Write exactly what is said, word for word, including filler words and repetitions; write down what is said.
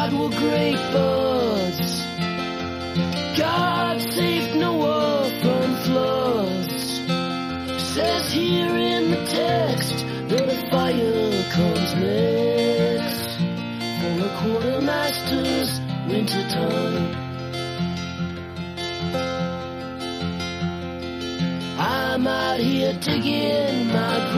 God were great buds. God saved Noah from floods. Says here in the text that a fire comes next for a quartermaster's winter time. I'm out here digging my